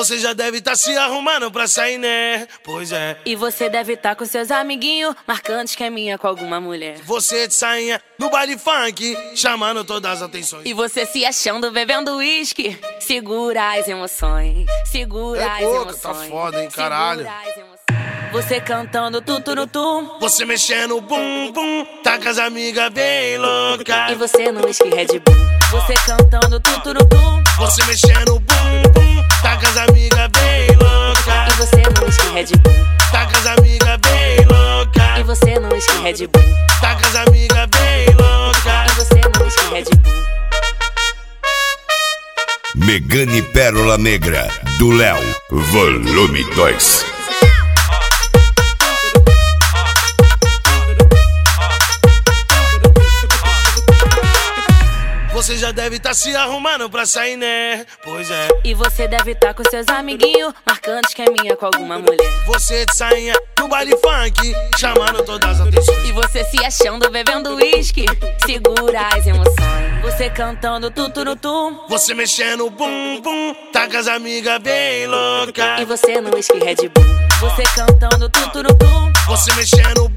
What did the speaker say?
Você já deve tá se arrumando pra sair, né? Pois é. E você deve tá com seus amiguinhos marcando esqueminha com alguma mulher. Você de sainha no baile funk, chamando todas as atenções. E você se achando bebendo uísque. Segura as emoções. Segura as emoções. Tá foda, hein, caralho. Você cantando tuturutum. Você mexendo bum bum. Tá com as amigas bem louca. E você no uísque Red Bull. Você cantando tuturutum. Você mexendo bum bum. Tá com as amigas bem louca. E você no uísque Red Bull. Tá com as amigas bem louca. E você no uísque Red Bull. Tá com as amigas bem louca. E você no uísque Red Bull. Megane Pérola Negra, do Léo, volume 2. Você já deve tá se arrumando pra sair, né? Pois é. E você deve tá com seus amiguinhos marcando esqueminha com alguma mulher. Você de sainha no baile funk, chamando todas as atenções. E você se achando bebendo uísque. Segura as emoções. Você cantando tuturutum. Você mexendo bum bum. Tá com as amigas bem louca. E você no uísque Red Bull. Você cantando tuturutum. Você mexendo